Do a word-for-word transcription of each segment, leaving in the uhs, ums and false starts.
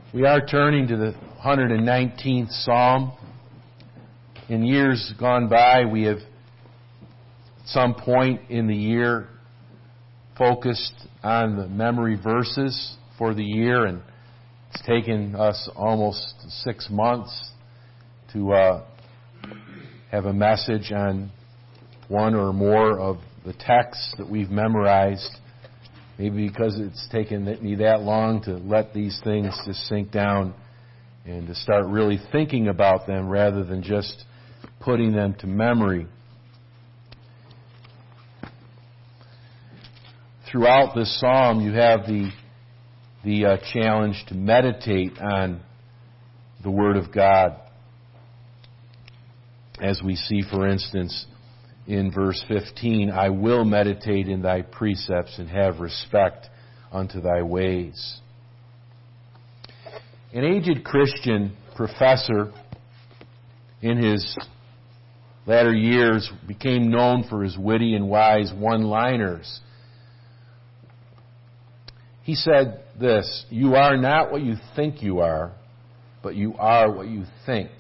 We are turning to the one hundred nineteenth Psalm. In years gone by, we have at some point in the year focused on the memory verses for the year, and it's taken us almost six months to uh, have a message on one or more of the texts that we've memorized. Maybe because it's taken me that long to let these things just sink down and to start really thinking about them rather than just putting them to memory. Throughout this psalm, you have the the uh, challenge to meditate on the Word of God. As we see, for instance, in verse fifteen, I will meditate in thy precepts and have respect unto thy ways. An aged Christian professor in his latter years became known for his witty and wise one-liners. He said this, "You are not what you think you are, but you are what you think."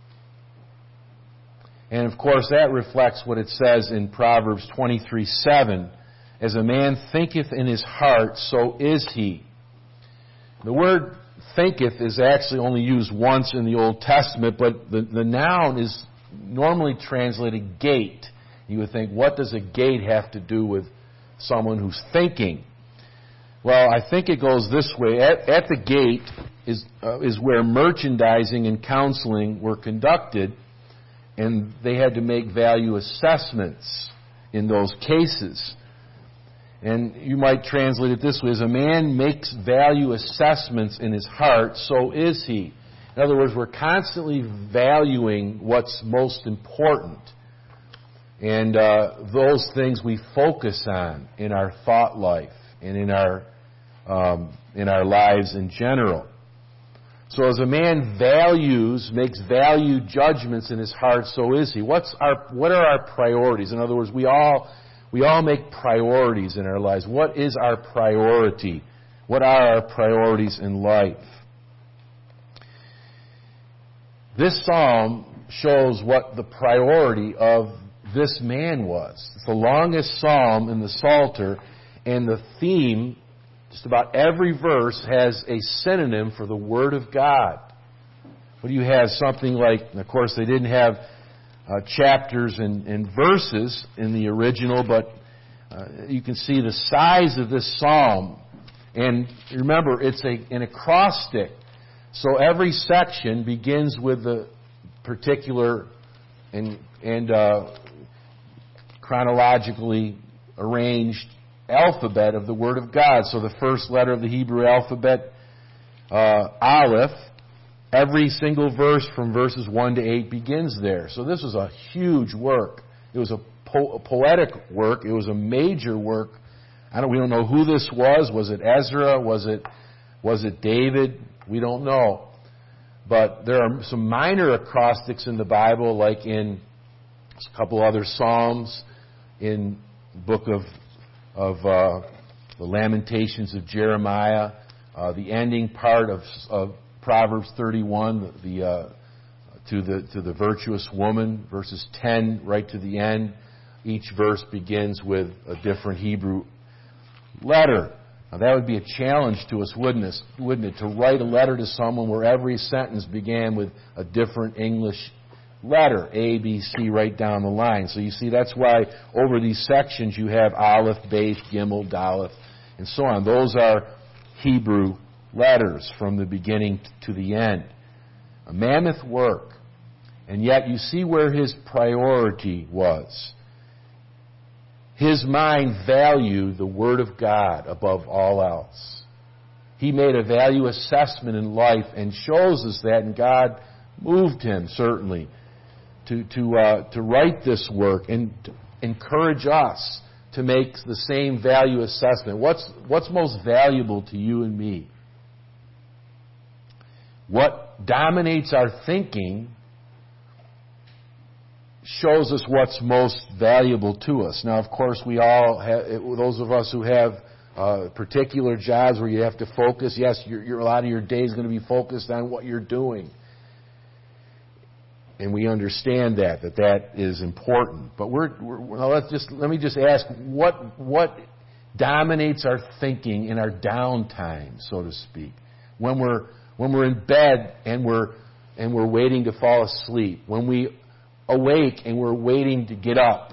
And of course that reflects what it says in Proverbs twenty-three seven, as a man thinketh in his heart, so is he. The word thinketh is actually only used once in the Old Testament, but the, the noun is normally translated gate. You would think, what does a gate have to do with someone who's thinking? Well, I think it goes this way. At, at the gate is, uh, is where merchandising and counseling were conducted, and they had to make value assessments in those cases. And you might translate it this way, as a man makes value assessments in his heart, so is he. In other words, we're constantly valuing what's most important. And uh, those things we focus on in our thought life and in our um, in our lives in general. So as a man values, makes value judgments in his heart, so is he. What's our, what are our priorities? In other words, we all, we all make priorities in our lives. What is our priority? What are our priorities in life? This psalm shows what the priority of this man was. It's the longest psalm in the Psalter, and the theme, just about every verse has a synonym for the Word of God. What do you have? Something like, and of course they didn't have uh, chapters and, and verses in the original, but uh, you can see the size of this psalm. And remember, it's a, an acrostic. So every section begins with the particular and, and uh, chronologically arranged alphabet of the Word of God. So the first letter of the Hebrew alphabet, uh, Aleph, every single verse from verses one to eight begins there. So this was a huge work. It was a, po- a poetic work. It was a major work. I don't, we don't know who this was. Was it Ezra? Was it, was it David? We don't know. But there are some minor acrostics in the Bible, like in a couple other Psalms, in the book of of uh, the Lamentations of Jeremiah, uh, the ending part of, of Proverbs thirty-one, the uh, to the to the virtuous woman, verses ten right to the end. Each verse begins with a different Hebrew letter. Now that would be a challenge to us, wouldn't it? Wouldn't it? To write a letter to someone where every sentence began with a different English letter, A, B, C, right down the line. So you see, that's why over these sections you have Aleph, Beth, Gimel, Daleth, and so on. Those are Hebrew letters from the beginning to the end. A mammoth work. And yet you see where his priority was. His mind valued the Word of God above all else. He made a value assessment in life and shows us that, and God moved him, certainly, to to uh, to write this work and to encourage us to make the same value assessment. What's what's most valuable to you and me? What dominates our thinking shows us what's most valuable to us. Now, of course, we all have, those of us who have uh, particular jobs where you have to focus. Yes, your, your, a lot of your day is going to be focused on what you're doing. And we understand that, that that is important. But we're, we're now let's just, let me just ask, what, what dominates our thinking in our downtime, so to speak? When we're, when we're in bed and we're, and we're waiting to fall asleep. When we awake and we're waiting to get up.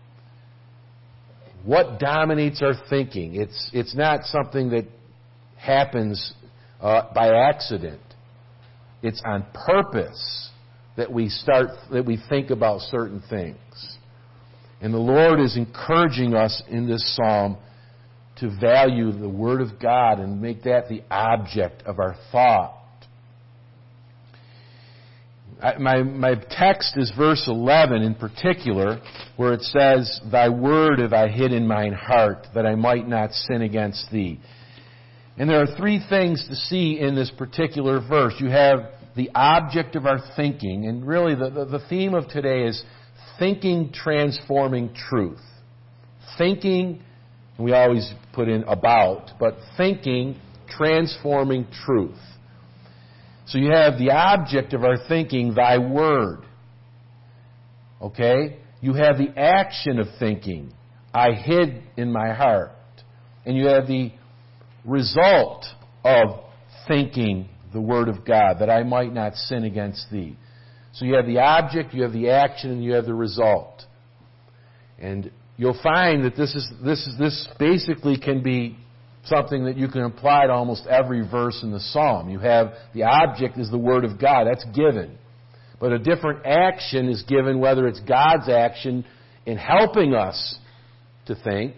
What dominates our thinking? It's, it's not something that happens uh, by accident. It's on purpose that we start, that we think about certain things. And the Lord is encouraging us in this psalm to value the Word of God and make that the object of our thought. I, my, my text is verse eleven in particular, where it says, Thy word have I hid in mine heart, that I might not sin against Thee. And there are three things to see in this particular verse. You have the object of our thinking, and really the, the, the theme of today is thinking transforming truth. Thinking, we always put in about, but thinking transforming truth. So you have the object of our thinking, Thy word. Okay? You have the action of thinking, I hid in my heart. And you have the result of thinking the Word of God, that I might not sin against Thee. So you have the object, you have the action, and you have the result. And you'll find that this is this is this basically can be something that you can apply to almost every verse in the psalm. You have the object is the Word of God. That's given. But a different action is given, whether it's God's action in helping us to think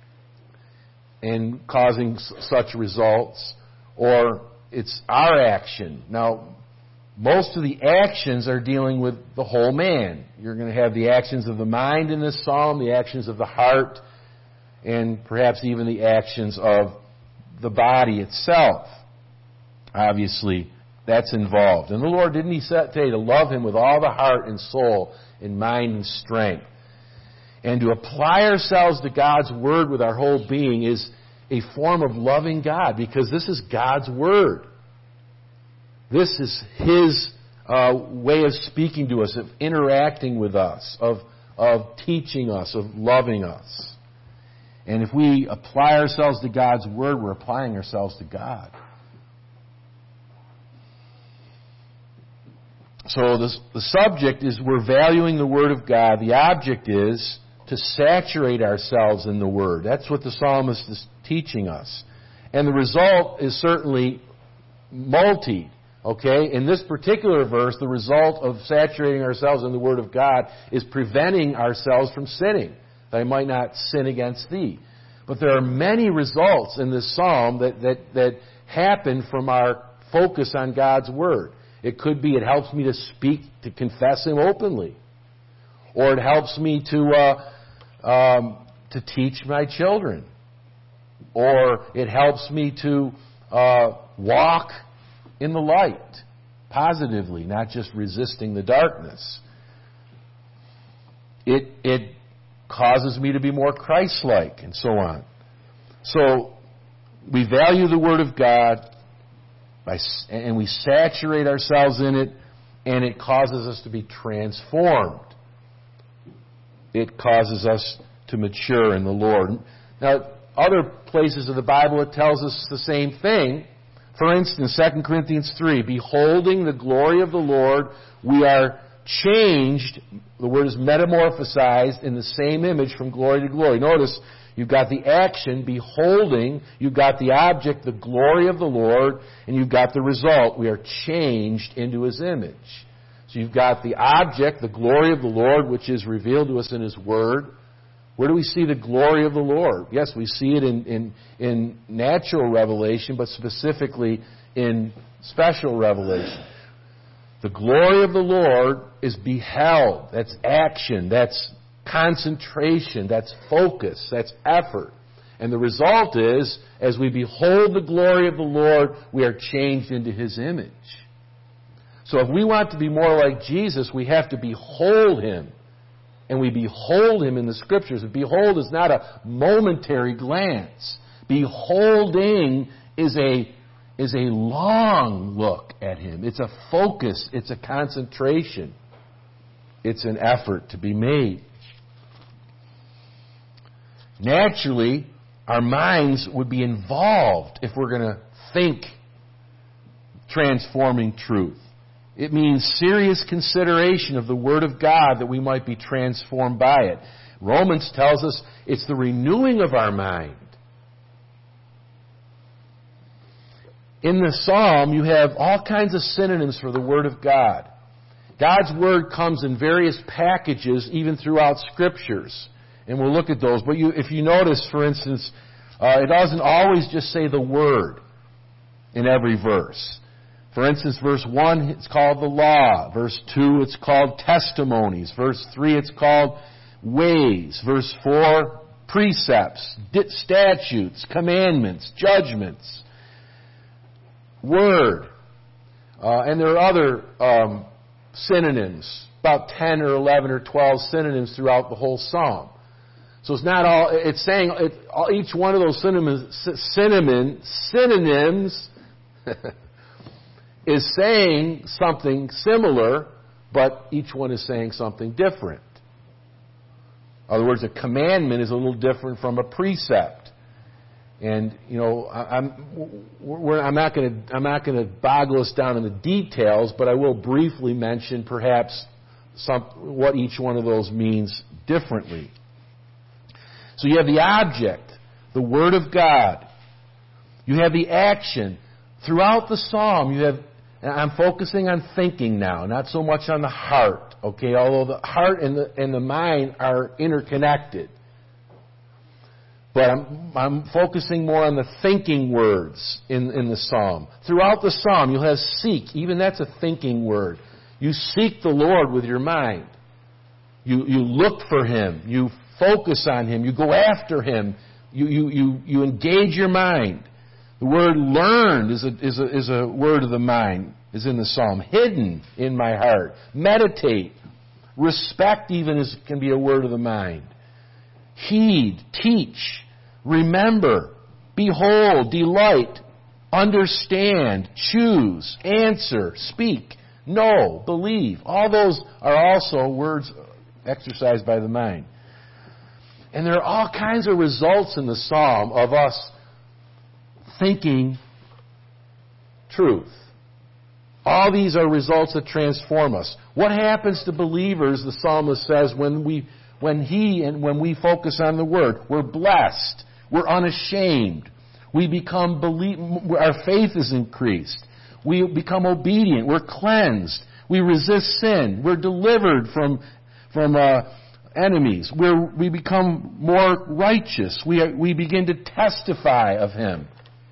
and causing s- such results, or it's our action. Now, most of the actions are dealing with the whole man. You're going to have the actions of the mind in this psalm, the actions of the heart, and perhaps even the actions of the body itself. Obviously, that's involved. And the Lord, didn't He say to love Him with all the heart and soul and mind and strength? And to apply ourselves to God's Word with our whole being is a form of loving God, because this is God's Word. This is His uh, way of speaking to us, of interacting with us, of, of teaching us, of loving us. And if we apply ourselves to God's Word, we're applying ourselves to God. So the, the subject is we're valuing the Word of God. The object is to saturate ourselves in the Word. That's what the psalmist is teaching us. And the result is certainly multi. Okay? In this particular verse, the result of saturating ourselves in the Word of God is preventing ourselves from sinning, that I might not sin against Thee. But there are many results in this psalm that, that, that happen from our focus on God's Word. It could be it helps me to speak, to confess Him openly. Or it helps me to, uh, um, to teach my children. Or it helps me to uh, walk in the light, positively, not just resisting the darkness. It, it causes me to be more Christ-like, and so on. So, we value the Word of God, by, and we saturate ourselves in it, and it causes us to be transformed. It causes us to mature in the Lord. Now, other places of the Bible, it tells us the same thing. For instance, Second Corinthians three, beholding the glory of the Lord, we are changed, the word is metamorphosized, in the same image from glory to glory. Notice, you've got the action, beholding, you've got the object, the glory of the Lord, and you've got the result. We are changed into His image. So you've got the object, the glory of the Lord, which is revealed to us in His Word. Where do we see the glory of the Lord? Yes, we see it in, in, in natural revelation, but specifically in special revelation. The glory of the Lord is beheld. That's action. That's concentration. That's focus. That's effort. And the result is, as we behold the glory of the Lord, we are changed into His image. So if we want to be more like Jesus, we have to behold Him. And we behold Him in the Scriptures. And behold is not a momentary glance. Beholding is a, is a long look at Him. It's a focus. It's a concentration. It's an effort to be made. Naturally, our minds would be involved if we're going to think transforming truth. It means serious consideration of the Word of God that we might be transformed by it. Romans tells us it's the renewing of our mind. In the Psalm, you have all kinds of synonyms for the Word of God. God's Word comes in various packages, even throughout Scriptures. And we'll look at those. But you, if you notice, for instance, uh, it doesn't always just say the Word in every verse. For instance, verse one, it's called the law. Verse two, it's called testimonies. Verse three, it's called ways. Verse four, precepts, statutes, commandments, judgments, word. Uh, and there are other um, synonyms, about ten or eleven or twelve synonyms throughout the whole psalm. So it's not all, it's saying, it, all, each one of those synonyms, synonyms, synonyms is saying something similar, but each one is saying something different. In other words, a commandment is a little different from a precept. And, you know, I, I'm, we're, I'm not going to, I'm not going to boggle us down in the details, but I will briefly mention perhaps some, what each one of those means differently. So you have the object, the Word of God. You have the action. Throughout the psalm, you have, and I'm focusing on thinking now, not so much on the heart, okay? Although the heart and the, and the mind are interconnected. But I'm, I'm focusing more on the thinking words in, in the psalm. Throughout the psalm, you'll have seek. Even that's a thinking word. You seek the Lord with your mind. You, you look for Him. You focus on Him. You go after Him. You, you, you, you engage your mind. The word learned is a, is a, is a word of the mind, is in the psalm. Hidden in my heart. Meditate. Respect even is, can be a word of the mind. Heed, teach, remember, behold, delight, understand, choose, answer, speak, know, believe. All those are also words exercised by the mind. And there are all kinds of results in the psalm of us thinking truth. All these are results that transform us. What happens to believers, the psalmist says, when we When he and when we focus on the Word? We're blessed. We're unashamed. We become believe. Our faith is increased. We become obedient. We're cleansed. We resist sin. We're delivered from from uh, enemies. We're, we become more righteous. We are, we begin to testify of Him.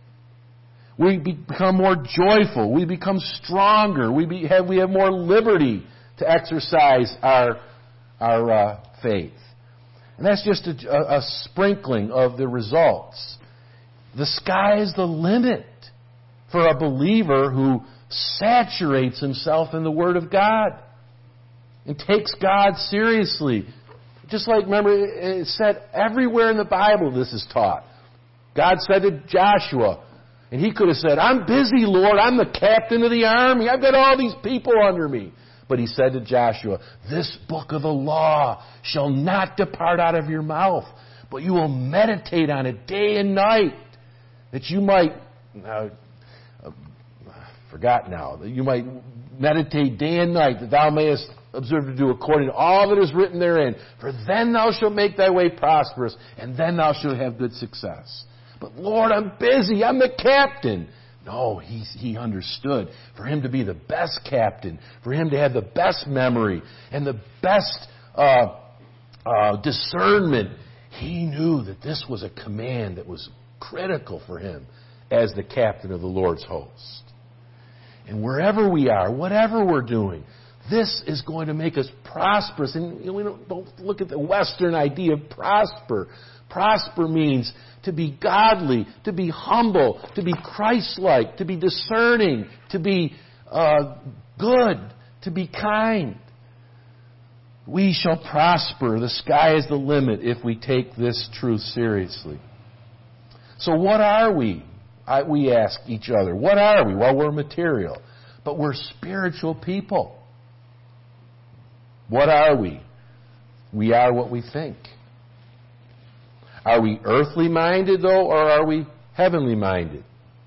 We become more joyful. We become stronger. We be, have we have more liberty to exercise our our uh, faith. And that's just a, a, a sprinkling of the results. The sky is the limit for a believer who saturates himself in the Word of God and takes God seriously. Just like, remember, it said everywhere in the Bible this is taught. God said to Joshua, and he could have said, I'm busy, Lord. I'm the captain of the army. I've got all these people under me. But he said to Joshua, this book of the law shall not depart out of your mouth, but you will meditate on it day and night, that you might, uh, uh, forgot now, that you might meditate day and night, that thou mayest observe to do according to all that is written therein. For then thou shalt make thy way prosperous, and then thou shalt have good success. But Lord, I'm busy. I'm the captain. No, he, he understood. For him to be the best captain, for him to have the best memory and the best uh, uh, discernment, he knew that this was a command that was critical for him as the captain of the Lord's host. And wherever we are, whatever we're doing, this is going to make us prosperous. And you know, we don't, don't look at the Western idea of prosper. Prosper means to be godly, to be humble, to be Christ-like, to be discerning, to be uh, good, to be kind. We shall prosper. The sky is the limit if we take this truth seriously. So what are we? I, we ask each other, what are we? Well, we're material. But we're spiritual people. What are we? We are what we think. Are we earthly minded, though, or are we heavenly minded?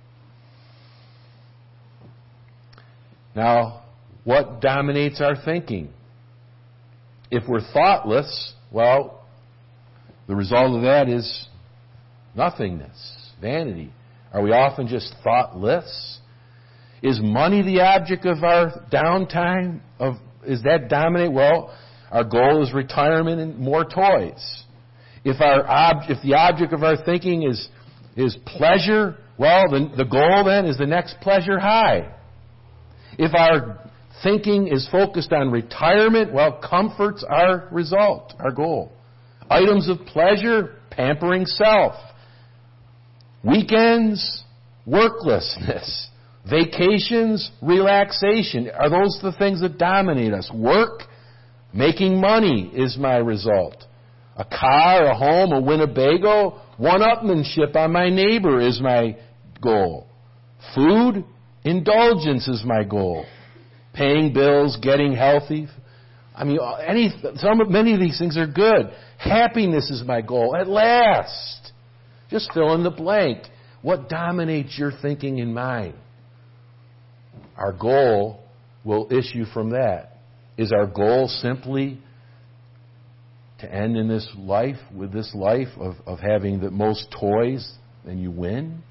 Now, what dominates our thinking? If we're thoughtless, well, the result of that is nothingness, vanity. Are we often just thoughtless? Is money the object of our downtime? Of is that dominate? Well, our goal is retirement and more toys. If our ob- if the object of our thinking is is pleasure, well, the, the goal then is the next pleasure high. If our thinking is focused on retirement, well, comfort's our result, our goal. Items of pleasure, pampering self. Weekends, worklessness. Vacations, relaxation. Are those the things that dominate us? Work, making money is my result. A car, a home, a Winnebago, one-upmanship on my neighbor is my goal. Food, indulgence is my goal. Paying bills, getting healthy. I mean, any, some, many of these things are good. Happiness is my goal. At last. Just fill in the blank. What dominates your thinking and mine? Our goal will issue from that. Is our goal simply to end in this life, with this life of, of having the most toys and you win?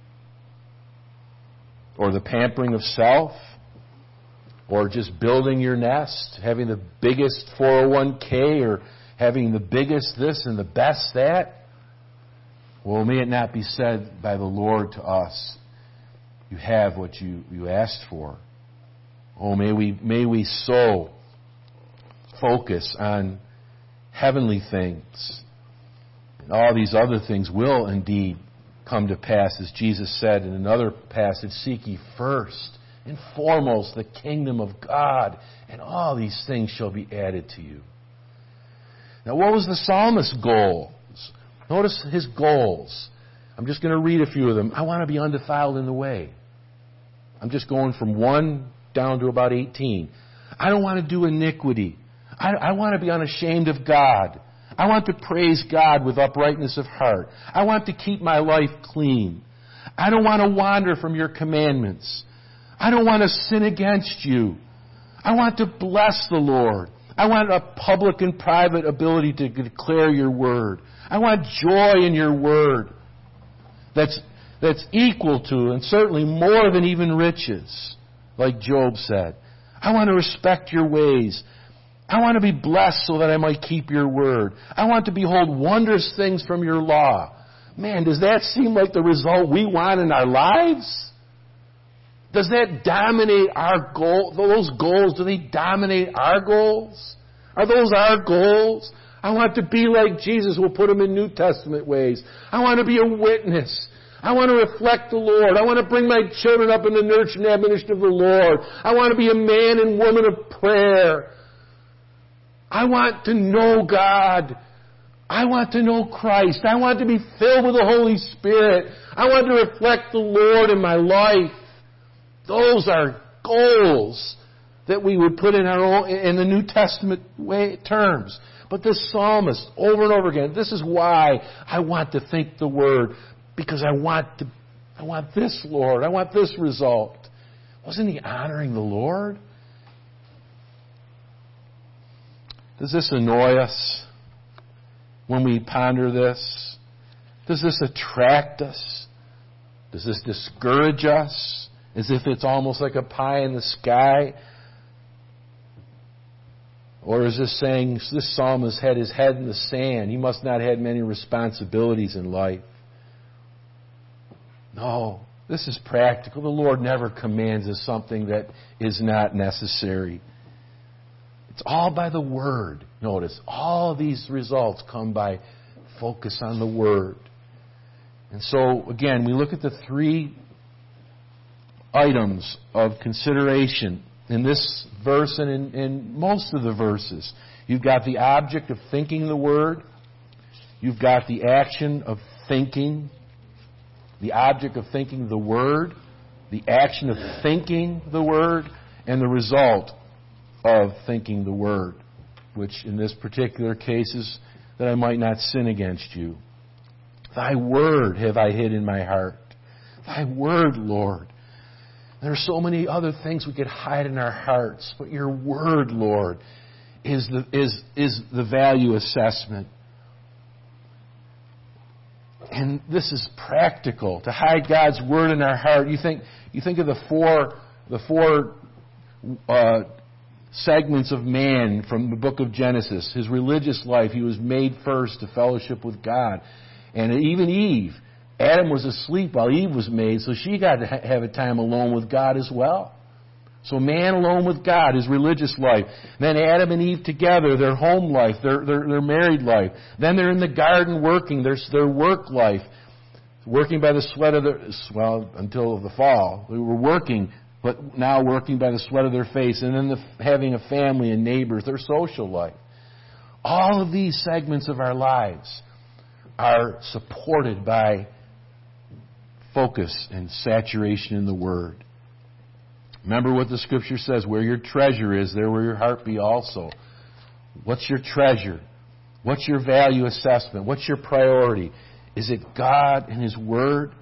Or the pampering of self? Or just building your nest, having the biggest four oh one k, or having the biggest this and the best that? Well, may it not be said by the Lord to us, you have what you, you asked for. Oh, may we, may we so focus on heavenly things. And all these other things will indeed come to pass, as Jesus said in another passage, seek ye first and foremost the kingdom of God, and all these things shall be added to you. Now, what was the psalmist's goal? Notice his goals. I'm just going to read a few of them. I want to be undefiled in the way. I'm just going from one down to about eighteen. I don't want to do iniquity. I, I want to be unashamed of God. I want to praise God with uprightness of heart. I want to keep my life clean. I don't want to wander from your commandments. I don't want to sin against you. I want to bless the Lord. I want a public and private ability to declare your word. I want joy in your word that's, that's equal to and certainly more than even riches, like Job said. I want to respect your ways. I want to be blessed so that I might keep your word. I want to behold wondrous things from your law. Man, does that seem like the result we want in our lives? Does that dominate our goal? Those goals, do they dominate our goals? Are those our goals? I want to be like Jesus. We'll put them in New Testament ways. I want to be a witness. I want to reflect the Lord. I want to bring my children up in the nurture and admonition of the Lord. I want to be a man and woman of prayer. I want to know God. I want to know Christ. I want to be filled with the Holy Spirit. I want to reflect the Lord in my life. Those are goals that we would put in our own, in the New Testament way, terms. But this psalmist, over and over again, this is why I want to think the Word, because I want to, I want this, Lord. I want this result. Wasn't he honoring the Lord? Does this annoy us when we ponder this? Does this attract us? Does this discourage us? As if it's almost like a pie in the sky? Or is this saying, this psalmist had his head in the sand. He must not have had many responsibilities in life. No, this is practical. The Lord never commands us something that is not necessary. It's all by the Word. Notice, all these results come by focus on the Word. And so, again, we look at the three items of consideration in this verse and in, in most of the verses. You've got the object of thinking the Word. You've got the action of thinking. the object of thinking the Word, the action of thinking the Word, and the result of thinking the Word, which in this particular case is that I might not sin against you. Thy Word have I hid in my heart. Thy Word, Lord. There are so many other things we could hide in our hearts, but your Word, Lord, is the, is, is the value assessment. And this is practical, to hide God's Word in our heart. You think, you think of the four, the four uh, segments of man from the book of Genesis. His religious life, he was made first to fellowship with God. And even Eve, Adam was asleep while Eve was made, so she got to ha- have a time alone with God as well. So man alone with God, his religious life. Then Adam and Eve together, their home life, their, their, their married life. Then they're in the garden working, their, their work life. Working by the sweat of their, well, until the fall. They were working, but now working by the sweat of their face. And then the, having a family and neighbors, their social life. All of these segments of our lives are supported by focus and saturation in the Word. Remember what the Scripture says, where your treasure is, there will your heart be also. What's your treasure? What's your value assessment? What's your priority? Is it God and His Word?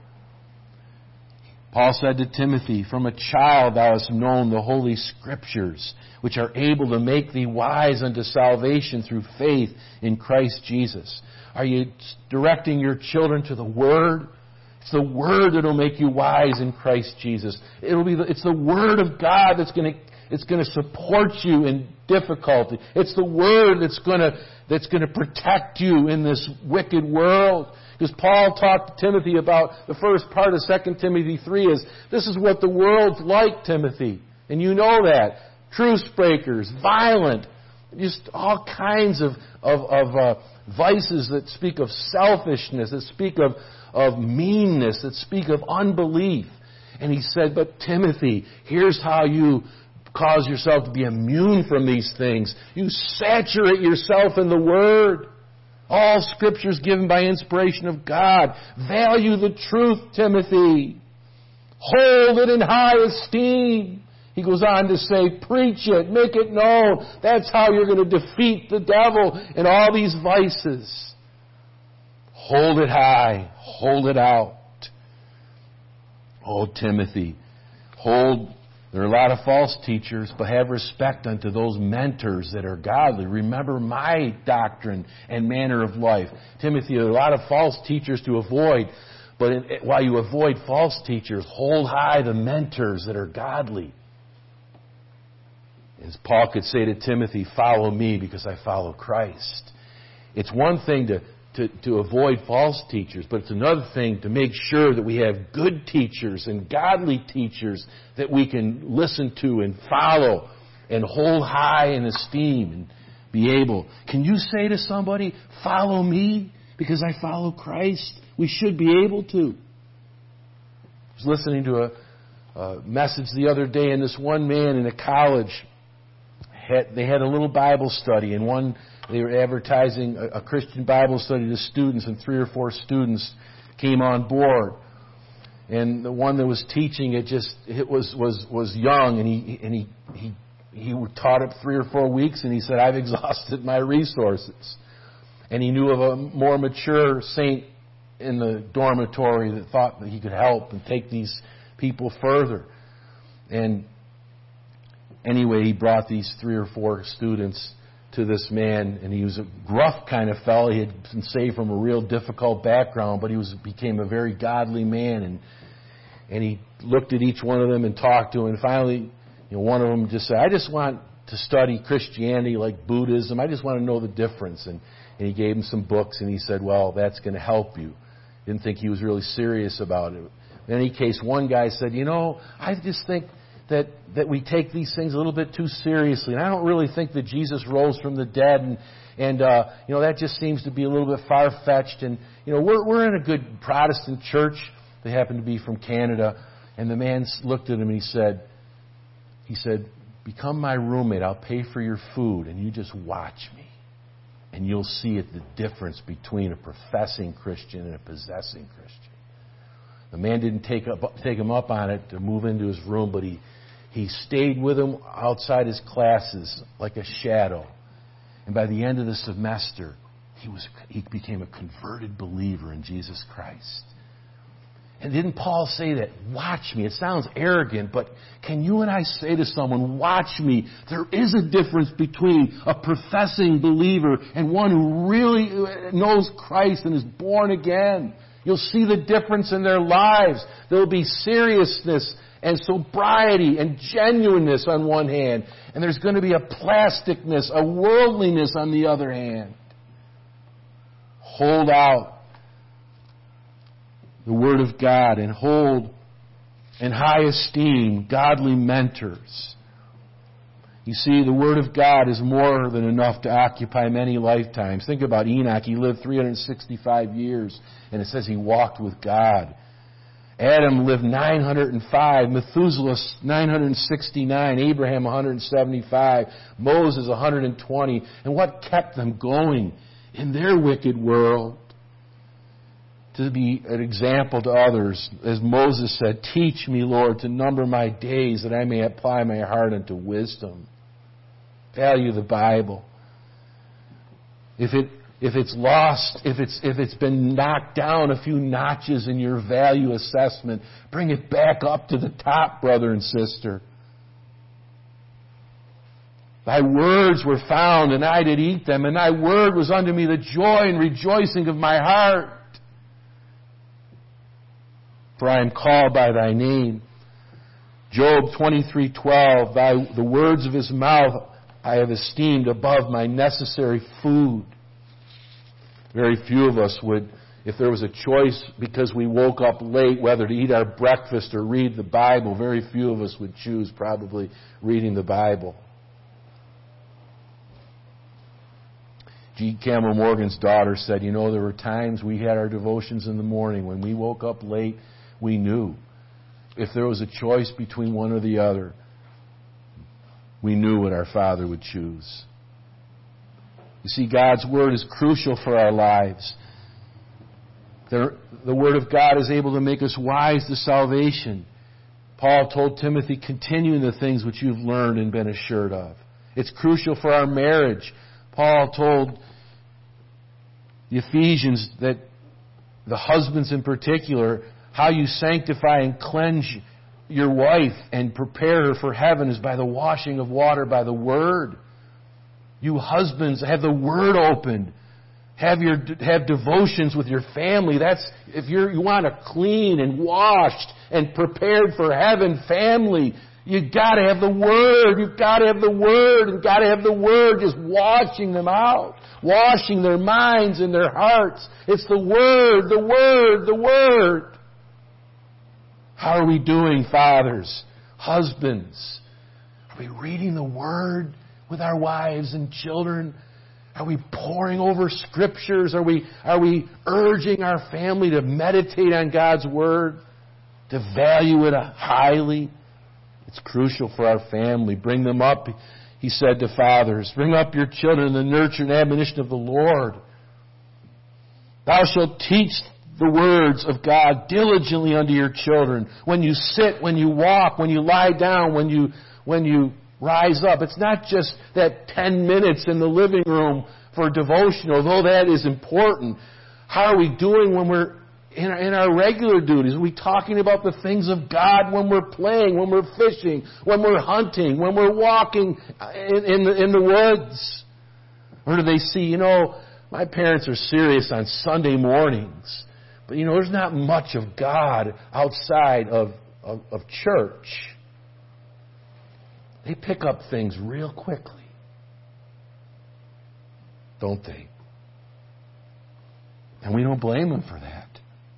Paul said to Timothy, from a child thou hast known the Holy Scriptures, which are able to make thee wise unto salvation through faith in Christ Jesus. Are you directing your children to the Word? It's the Word that will make you wise in Christ Jesus. It'll be the, it's the Word of God that's going to it's going to support you in difficulty. It's the Word that's going to that's going to protect you in this wicked world. Because Paul talked to Timothy about the first part of Second Timothy three is this is what the world's like, Timothy, and you know that. Truce breakers, violent, just all kinds of of, of uh, vices that speak of selfishness, that speak of of meanness, that speak of unbelief. And he said, but Timothy, here's how you cause yourself to be immune from these things. You saturate yourself in the Word. All Scripture is given by inspiration of God. Value the truth, Timothy. Hold it in high esteem. He goes on to say, preach it, make it known. That's how you're going to defeat the devil and all these vices. Hold it high. Hold it out. Oh, Timothy, hold. There are a lot of false teachers, but have respect unto those mentors that are godly. Remember my doctrine and manner of life. Timothy, there are a lot of false teachers to avoid, but while you avoid false teachers, hold high the mentors that are godly. As Paul could say to Timothy, follow me because I follow Christ. It's one thing to To, to avoid false teachers, but it's another thing to make sure that we have good teachers and godly teachers that we can listen to and follow and hold high in esteem and be able. Can you say to somebody, follow me because I follow Christ? We should be able to. I was listening to a, a message the other day, and this one man in a college, had, they had a little Bible study, and one They were advertising a, a Christian Bible study to students, and three or four students came on board. And the one that was teaching it just it was was was young, and he and he he he taught it three or four weeks, and he said, "I've exhausted my resources." And he knew of a more mature saint in the dormitory that thought that he could help and take these people further. And anyway, he brought these three or four students to this man, and he was a gruff kind of fellow. He had been saved from a real difficult background, but he was became a very godly man. And and he looked at each one of them and talked to them. And finally, you know, one of them just said, "I just want to study Christianity like Buddhism. I just want to know the difference." And and he gave him some books, and he said, "Well, that's going to help you." Didn't think he was really serious about it. In any case, one guy said, "You know, I just think that that we take these things a little bit too seriously. And I don't really think that Jesus rose from the dead, and and uh, you know that just seems to be a little bit far-fetched. And you know we're we're in a good Protestant church." They happen to be from Canada, and the man looked at him and he said, he said, "Become my roommate. I'll pay for your food, and you just watch me, and you'll see it, the difference between a professing Christian and a possessing Christian." The man didn't take up, take him up on it to move into his room, but he, he stayed with him outside his classes like a shadow. And by the end of the semester, he was he became a converted believer in Jesus Christ. And didn't Paul say that? Watch me. It sounds arrogant, but can you and I say to someone, watch me? There is a difference between a professing believer and one who really knows Christ and is born again. You'll see the difference in their lives. There will be seriousness and sobriety and genuineness on one hand. And there's going to be a plasticness, a worldliness on the other hand. Hold out the Word of God and hold in high esteem godly mentors. You see, the Word of God is more than enough to occupy many lifetimes. Think about Enoch. He lived three hundred sixty-five years, and it says he walked with God. Adam lived nine hundred five, Methuselah nine hundred sixty-nine, Abraham one hundred seventy-five, Moses one hundred twenty. And what kept them going in their wicked world? To be an example to others. As Moses said, teach me, Lord, to number my days that I may apply my heart unto wisdom. Value the Bible. If it if it's lost, if it's if it's been knocked down a few notches in your value assessment, bring it back up to the top, brother and sister. Thy words were found, and I did eat them, and thy word was unto me the joy and rejoicing of my heart. For I am called by thy name. Job twenty-three twelve, thy, the words of his mouth I have esteemed above my necessary food. Very few of us would, if there was a choice because we woke up late, whether to eat our breakfast or read the Bible, very few of us would choose probably reading the Bible. G. Campbell Morgan's daughter said, you know, there were times we had our devotions in the morning. When we woke up late, we knew. If there was a choice between one or the other, we knew what our Father would choose. You see, God's Word is crucial for our lives. The, the Word of God is able to make us wise to salvation. Paul told Timothy, continue in the things which you've learned and been assured of. It's crucial for our marriage. Paul told the Ephesians that the husbands in particular, how you sanctify and cleanse your wife and prepare her for heaven is by the washing of water by the Word. You husbands, have the Word opened. Have your have devotions with your family. That's if you're you want a clean and washed and prepared for heaven family. You got to have the Word. You've got to have the Word, and got to have the Word just washing them out, washing their minds and their hearts. It's the Word, the Word, the Word. How are we doing, fathers, husbands? Are we reading the Word with our wives and children? Are we poring over Scriptures? Are we, are we urging our family to meditate on God's Word, to value it highly? It's crucial for our family. Bring them up, he said to fathers. Bring up your children in the nurture and admonition of the Lord. Thou shalt teach the words of God diligently unto your children. When you sit, when you walk, when you lie down, when you when you rise up. It's not just that ten minutes in the living room for devotion, although that is important. How are we doing when we're in our, in our regular duties? Are we talking about the things of God when we're playing, when we're fishing, when we're hunting, when we're walking in, in, the, in the woods? Or do they see, you know, my parents are serious on Sunday mornings. But, you know, there's not much of God outside of, of, of church. They pick up things real quickly. Don't they? And we don't blame them for that.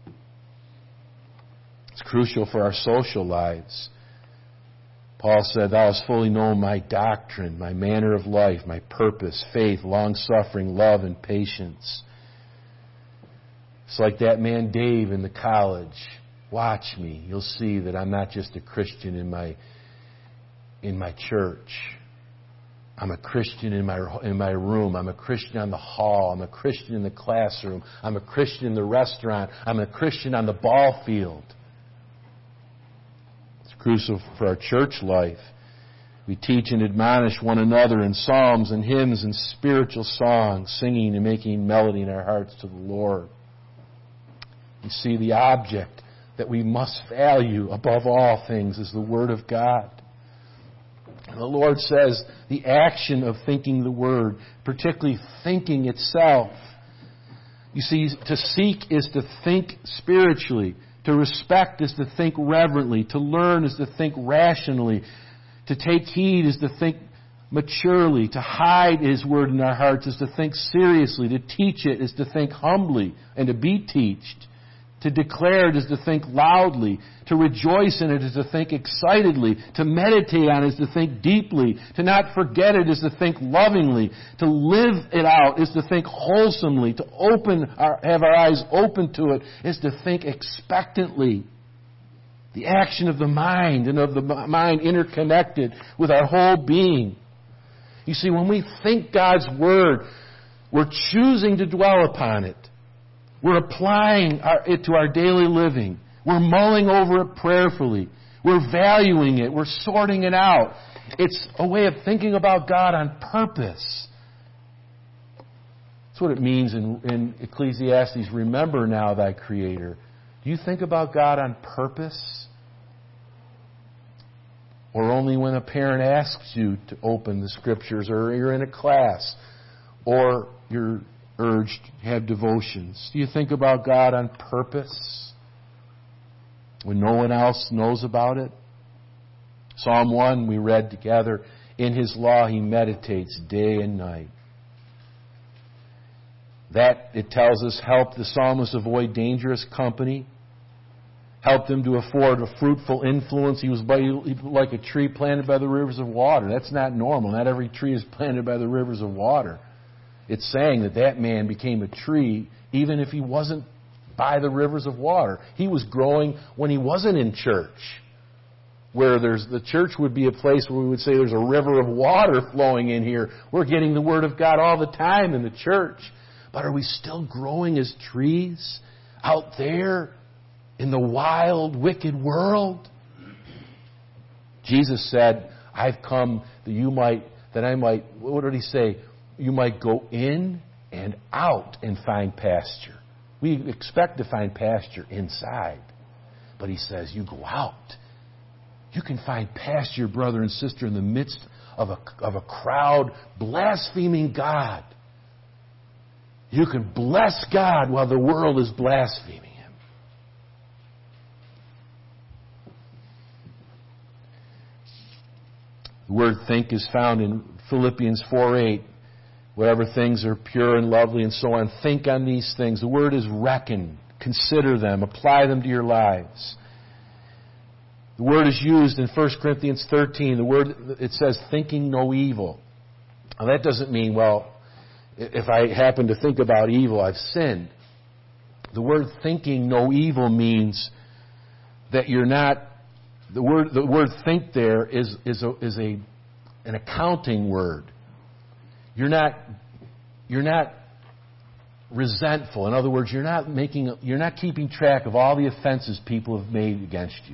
It's crucial for our social lives. Paul said, Thou hast fully known my doctrine, my manner of life, my purpose, faith, long-suffering, love, and patience. It's like that man Dave in the college. Watch me. You'll see that I'm not just a Christian in my in my church. I'm a Christian in my in my room. I'm a Christian on the hall. I'm a Christian in the classroom. I'm a Christian in the restaurant. I'm a Christian on the ball field. crucial for our church life. We teach and admonish one another in psalms and hymns and spiritual songs, singing and making melody in our hearts to the Lord. You see, the object that we must value above all things is the Word of God. And the Lord says the action of thinking the Word, particularly thinking itself. You see, to seek is to think spiritually. To respect is to think reverently. To learn is to think rationally. To take heed is to think maturely. To hide His Word in our hearts is to think seriously. To teach it is to think humbly and to be taught. To declare it is to think loudly. To rejoice in it is to think excitedly. To meditate on it is to think deeply. To not forget it is to think lovingly. To live it out is to think wholesomely. To open our, have our eyes open to it is to think expectantly. The action of the mind and of the mind interconnected with our whole being. You see, when we think God's Word, we're choosing to dwell upon it. We're applying our, it to our daily living. We're mulling over it prayerfully. We're valuing it. We're sorting it out. It's a way of thinking about God on purpose. That's what it means in, in Ecclesiastes. Remember now thy Creator. Do you think about God on purpose? Or only when a parent asks you to open the Scriptures, or you're in a class, or you're urged to have devotions? Do you think about God on purpose when no one else knows about it? Psalm one we read together, in His law He meditates day and night. That, it tells us, helped the psalmist avoid dangerous company, helped him to afford a fruitful influence. He was like a tree planted by the rivers of water. That's not normal. Not every tree is planted by the rivers of water. It's saying that that man became a tree even if he wasn't by the rivers of water. He was growing when he wasn't in church. Where there's the church would be a place where we would say there's a river of water flowing in here. We're getting the Word of God all the time in the church. But are we still growing as trees out there in the wild, wicked world? Jesus said, I've come that you might, that I might, what did He say? You might go in and out and find pasture. We expect to find pasture inside. But He says, you go out. You can find pasture, brother and sister, in the midst of a, of a crowd blaspheming God. You can bless God while the world is blaspheming Him. The word think is found in Philippians four eight. Whatever things are pure and lovely and so on, think on these things. The word is reckon. Consider them. Apply them to your lives. The word is used in First Corinthians thirteen. The word, it says, thinking no evil. Now that doesn't mean, well, if I happen to think about evil, I've sinned. The word thinking no evil means that you're not, the word, the word think there is, is, a, is a, an accounting word. You're not, you're not resentful. In other words, you're not making, you're not keeping track of all the offenses people have made against you.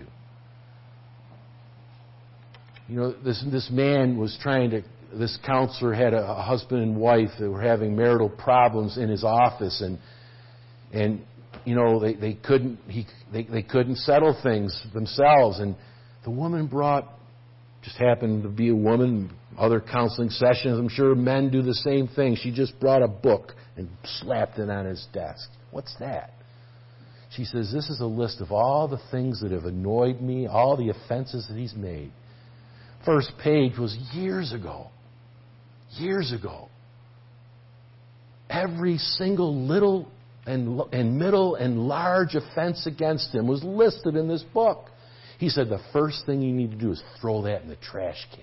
You know, this this man was trying to. This counselor had a, a husband and wife that were having marital problems in his office, and and you know they, they couldn't he they, they couldn't settle things themselves, and the woman brought, just happened to be a woman. Other counseling sessions, I'm sure men do the same thing. She just brought a book and slapped it on his desk. What's that? She says, this is a list of all the things that have annoyed me, all the offenses that he's made. First page was years ago. Years ago. Every single little and, and middle and large offense against him was listed in this book. He said the first thing you need to do is throw that in the trash can.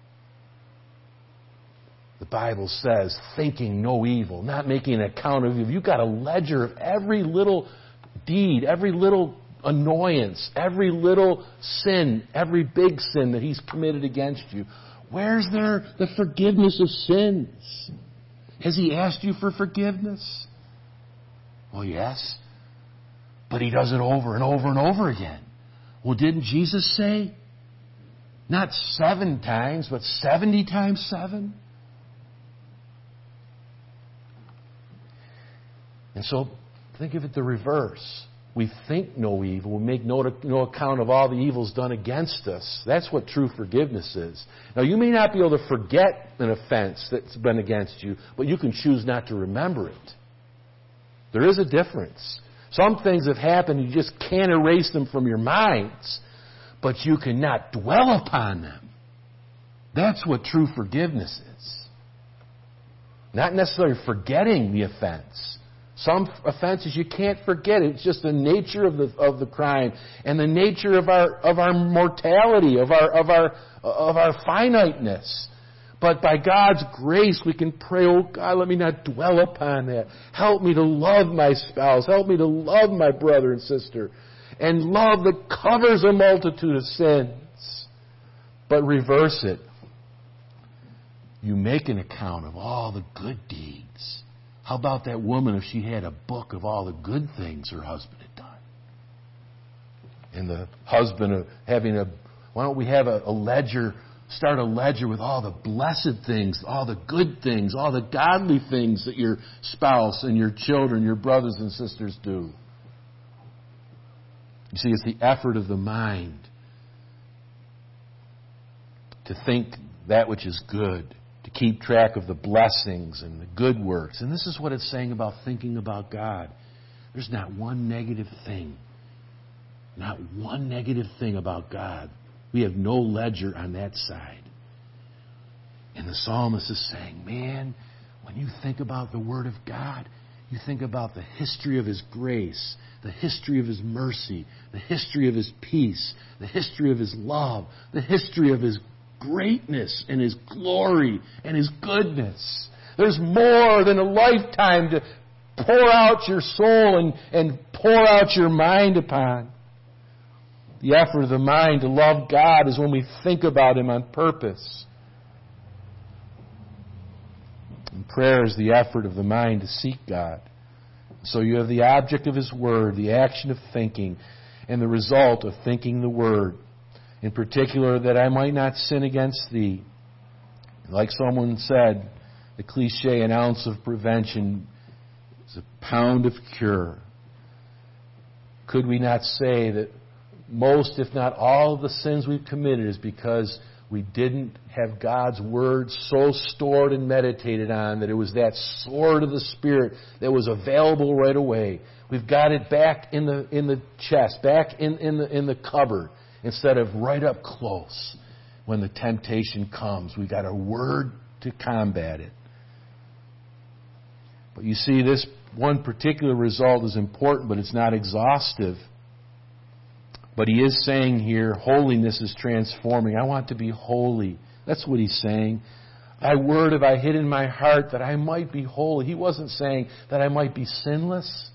The Bible says, thinking no evil, not making an account of evil. You've got a ledger of every little deed, every little annoyance, every little sin, every big sin that he's committed against you. Where's there the forgiveness of sins? Has he asked you for forgiveness? Well, yes. But he does it over and over and over again. Well, didn't Jesus say, Not seven times, but seventy times seven. And so, think of it the reverse. We think no evil. We make no, no account of all the evils done against us. That's what true forgiveness is. Now, you may not be able to forget an offense that's been against you, but you can choose not to remember it. There is a difference. Some things have happened, you just can't erase them from your minds, but you cannot dwell upon them. That's what true forgiveness is. Not necessarily forgetting the offense. Some offenses you can't forget. It's just the nature of the of the crime and the nature of our of our mortality, of our of our of our finiteness. But by God's grace, we can pray, oh God, let me not dwell upon that. Help me to love my spouse. Help me to love my brother and sister. And love that covers a multitude of sins. But reverse it. You make an account of all the good deeds. How about that woman if she had a book of all the good things her husband had done? And the husband having a, why don't we have a, a ledger, start a ledger with all the blessed things, all the good things, all the godly things that your spouse and your children, your brothers and sisters do. You see, it's the effort of the mind to think that which is good, to keep track of the blessings and the good works. And this is what it's saying about thinking about God. There's not one negative thing. Not one negative thing about God. We have no ledger on that side. And the psalmist is saying, man, when you think about the Word of God, you think about the history of His grace, the history of His mercy, the history of His peace, the history of His love, the history of His greatness and His glory and His goodness. There's more than a lifetime to pour out your soul and, and pour out your mind upon. The effort of the mind to love God is when we think about Him on purpose. And prayer is the effort of the mind to seek God. So you have the object of His Word, the action of thinking, and the result of thinking the Word. In particular, that I might not sin against Thee. Like someone said, the cliche, an ounce of prevention is a pound of cure. Could we not say that most, if not all, of the sins we've committed is because we didn't have God's Word so stored and meditated on that it was that sword of the Spirit that was available right away. We've got it back in the in the chest, back in, in the in the cupboard, instead of right up close when the temptation comes. We've got a Word to combat it. But you see, this one particular result is important, but it's not exhaustive. But he is saying here, holiness is transforming. I want to be holy. That's what he's saying. Thy word have I hid in my heart that I might be holy. He wasn't saying that I might be sinless.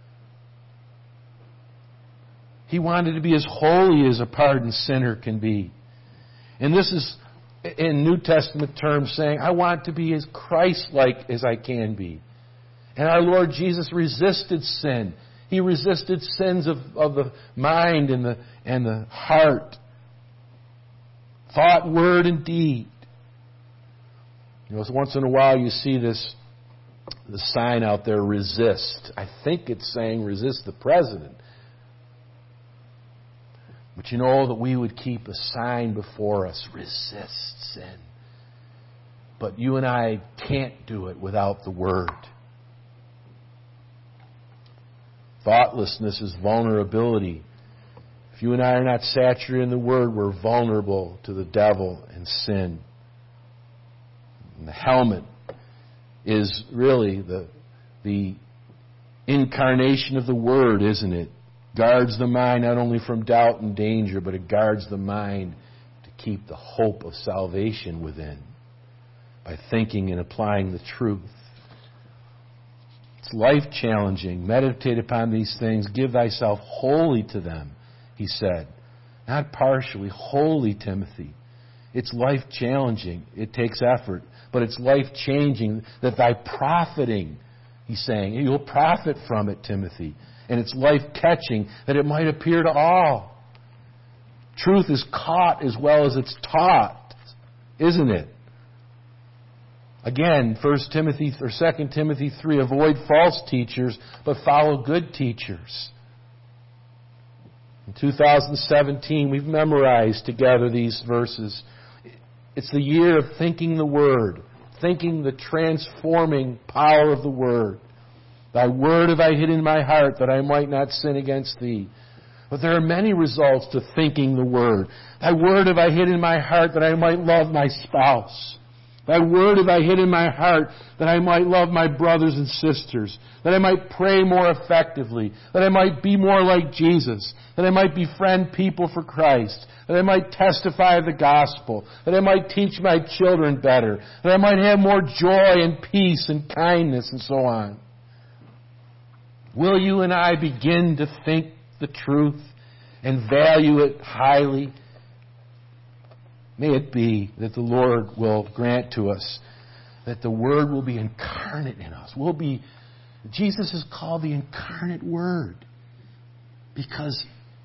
He wanted to be as holy as a pardoned sinner can be. And this is, in New Testament terms, saying, I want to be as Christ-like as I can be. And our Lord Jesus resisted sin. He resisted sins of, of the mind and the, and the heart. Thought, word, and deed. You know, once in a while you see this the sign out there, resist. I think it's saying resist the president. But you know that we would keep a sign before us, resist sin. But you and I can't do it without the Word. Thoughtlessness is vulnerability. If you and I are not saturated in the Word, we're vulnerable to the devil and sin. And the helmet is really the, the incarnation of the Word, isn't it? Guards the mind not only from doubt and danger, but it guards the mind to keep the hope of salvation within by thinking and applying the truth. It's life-challenging. Meditate upon these things. Give thyself wholly to them, he said. Not partially, wholly, Timothy. It's life-challenging. It takes effort. But it's life-changing that thy profiting, he's saying. You'll profit from it, Timothy. And it's life-catching that it might appear to all. Truth is caught as well as it's taught, isn't it? Again, First Timothy or Second Timothy three, avoid false teachers, but follow good teachers. In two thousand seventeen, we've memorized together these verses. It's the year of thinking the Word, thinking the transforming power of the Word. Thy word have I hid in my heart that I might not sin against thee. But there are many results to thinking the Word. Thy word have I hid in my heart that I might love my spouse. Thy word have I hid in my heart that I might love my brothers and sisters, that I might pray more effectively, that I might be more like Jesus, that I might befriend people for Christ, that I might testify of the gospel, that I might teach my children better, that I might have more joy and peace and kindness and so on. Will you and I begin to think the truth and value it highly? May it be that the Lord will grant to us that the Word will be incarnate in us. We'll be, Jesus is called the incarnate Word because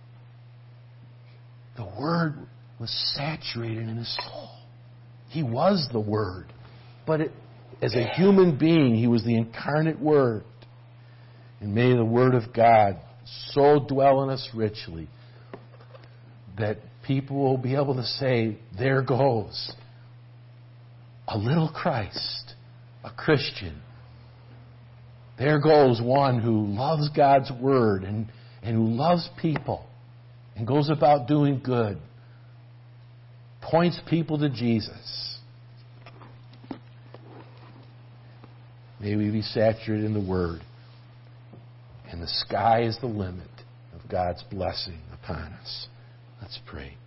the Word was saturated in His soul. He was the Word. But it, as a human being, He was the incarnate Word. And may the Word of God so dwell in us richly that people will be able to say, there goes a little Christ, a Christian. There goes one who loves God's Word and, and who loves people and goes about doing good, points people to Jesus. May we be saturated in the Word, and the sky is the limit of God's blessing upon us. Let's pray.